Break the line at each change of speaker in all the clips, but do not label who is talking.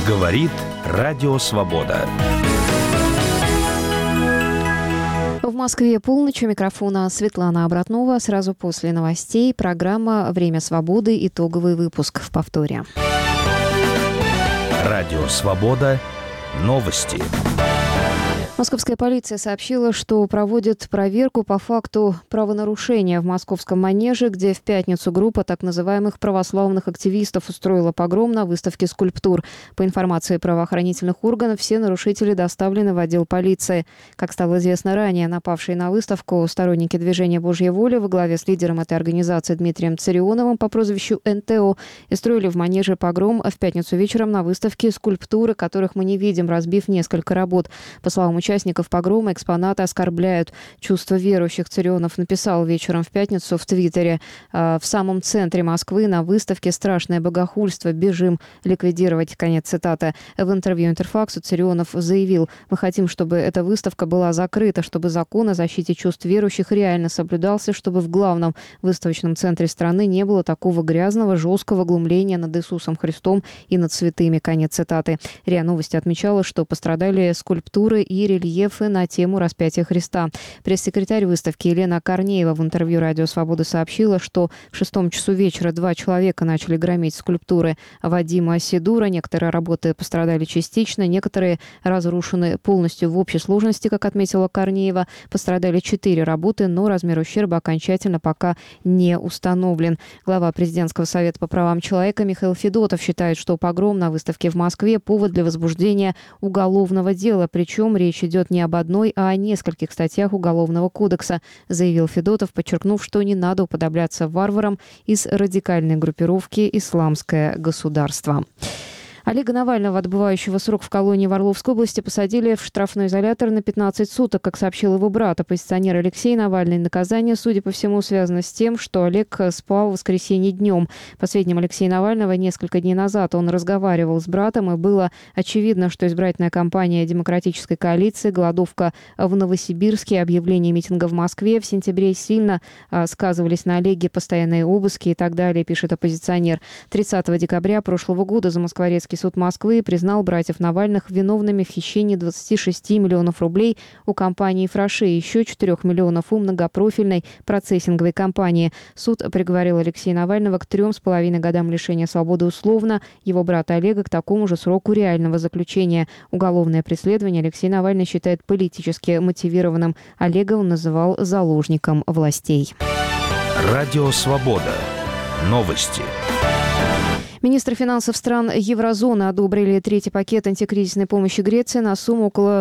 Говорит Радио Свобода.
В Москве полночь. У микрофона Светлана Обратнова. Сразу после новостей программа «Время свободы». Итоговый выпуск в повторе.
Радио Свобода. Новости.
Московская полиция сообщила, что проводит проверку по факту правонарушения в московском Манеже, где в пятницу группа так называемых православных активистов устроила погром на выставке скульптур. По информации правоохранительных органов, все нарушители доставлены в отдел полиции. Как стало известно ранее, напавшие на выставку сторонники движения «Божья воля» во главе с лидером этой организации Дмитрием Царионовым по прозвищу НТО устроили в Манеже погром в пятницу вечером на выставке скульптуры, которых мы не видим, разбив несколько работ. По словам участников погрома, экспонаты оскорбляют чувства верующих. Царионов написал вечером в пятницу в Твиттере: «В самом центре Москвы на выставке страшное богохульство. Бежим ликвидировать». Конец цитаты. В интервью Интерфаксу Царионов заявил: «Мы хотим, чтобы эта выставка была закрыта, чтобы закон о защите чувств верующих реально соблюдался, чтобы в главном выставочном центре страны не было такого грязного, жесткого глумления над Иисусом Христом и над святыми». Конец цитаты. РИА Новости отмечала, что пострадали скульптуры и рельефы на тему распятия Христа. Пресс-секретарь выставки Елена Корнеева в интервью «Радио Свобода» сообщила, что в 6 часу вечера 2 человека начали громить скульптуры Вадима Сидура. Некоторые работы пострадали частично, некоторые разрушены полностью. В общей сложности, как отметила Корнеева, пострадали 4 работы, но размер ущерба окончательно пока не установлен. Глава Президентского совета по правам человека Михаил Федотов считает, что погром на выставке в Москве – повод для возбуждения уголовного дела. Причем речь идет не об одной, а о нескольких статьях Уголовного кодекса, заявил Федотов, подчеркнув, что не надо уподобляться варварам из радикальной группировки «Исламское государство». Олега Навального, отбывающего срок в колонии в Орловской области, посадили в штрафной изолятор на 15 суток. Как сообщил его брат, оппозиционер Алексей Навальный, наказание, судя по всему, связано с тем, что Олег спал в воскресенье днем. По сведениям Алексея Навального, несколько дней назад он разговаривал с братом, и было очевидно, что избирательная кампания демократической коалиции, голодовка в Новосибирске, объявление митинга в Москве в сентябре сильно сказывались на Олеге, постоянные обыски и так далее, пишет оппозиционер. 30 декабря прошлого года Замоскворецкий суд Москвы признал братьев Навальных виновными в хищении 26 миллионов рублей у компании «Фраше» и еще 4 миллионов у многопрофильной процессинговой компании. Суд приговорил Алексея Навального к 3,5 годам лишения свободы условно, его брата Олега к такому же сроку реального заключения. Уголовное преследование Алексей Навальный считает политически мотивированным. Олега он называл заложником властей.
Радио Свобода. Новости.
Министры финансов стран еврозоны одобрили 3-й пакет антикризисной помощи Греции на сумму около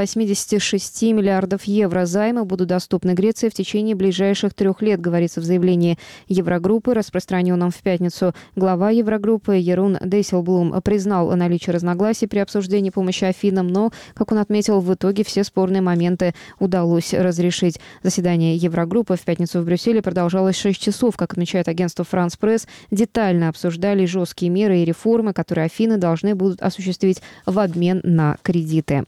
86 миллиардов евро. Займы будут доступны Греции в течение ближайших 3 лет, говорится в заявлении Еврогруппы, распространенном в пятницу. Глава Еврогруппы Ерун Дейселблум признал наличие разногласий при обсуждении помощи Афинам, но, как он отметил, в итоге все спорные моменты удалось разрешить. Заседание Еврогруппы в пятницу в Брюсселе продолжалось 6 часов. Как отмечает агентство «Франс Пресс», детально обсуждали жесткие меры и реформы, которые Афины должны будут осуществить в обмен на кредиты.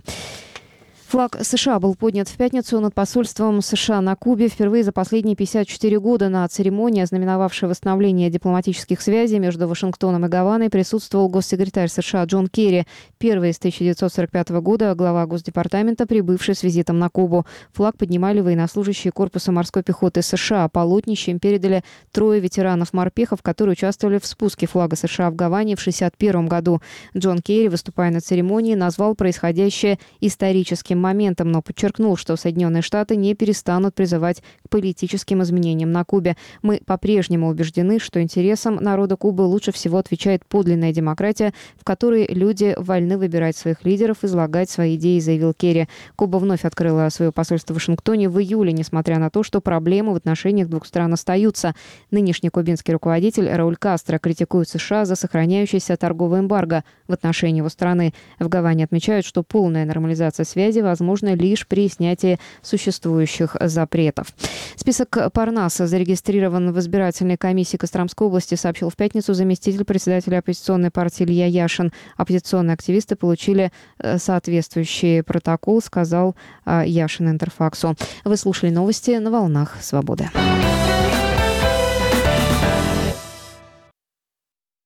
Флаг США был поднят в пятницу над посольством США на Кубе впервые за последние 54 года. На церемонии, ознаменовавшей восстановление дипломатических связей между Вашингтоном и Гаваной, присутствовал госсекретарь США Джон Керри, первый с 1945 года глава Госдепартамента, прибывший с визитом на Кубу. Флаг поднимали военнослужащие корпуса морской пехоты США. Полотнище им передали 3 ветеранов-морпехов, которые участвовали в спуске флага США в Гаване в 1961 году. Джон Керри, выступая на церемонии, назвал происходящее историческим моментом, но подчеркнул, что Соединенные Штаты не перестанут призывать к политическим изменениям на Кубе. Мы по-прежнему убеждены, что интересам народа Кубы лучше всего отвечает подлинная демократия, в которой люди вольны выбирать своих лидеров, излагать свои идеи, заявил Керри. Куба вновь открыла свое посольство в Вашингтоне в июле, несмотря на то, что проблемы в отношениях двух стран остаются. Нынешний кубинский руководитель Рауль Кастро критикует США за сохраняющееся торговое эмбарго в отношении его страны. В Гаване отмечают, что полная нормализация связи возможно лишь при снятии существующих запретов. Список Парнаса зарегистрирован в избирательной комиссии Костромской области, сообщил в пятницу заместитель председателя оппозиционной партии Илья Яшин. Оппозиционные активисты получили соответствующий протокол, сказал Яшин Интерфаксу. Вы слушали новости на волнах Свободы.